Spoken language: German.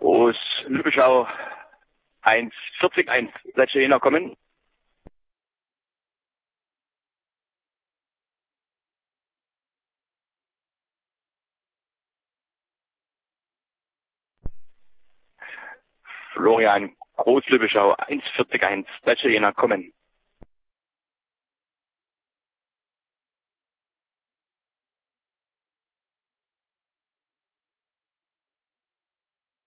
Aus Lübbeschau 1,40,1. Letzte Jena kommen. Florian Groß Lübbeschau 1,40,1. Letzte Jena kommen.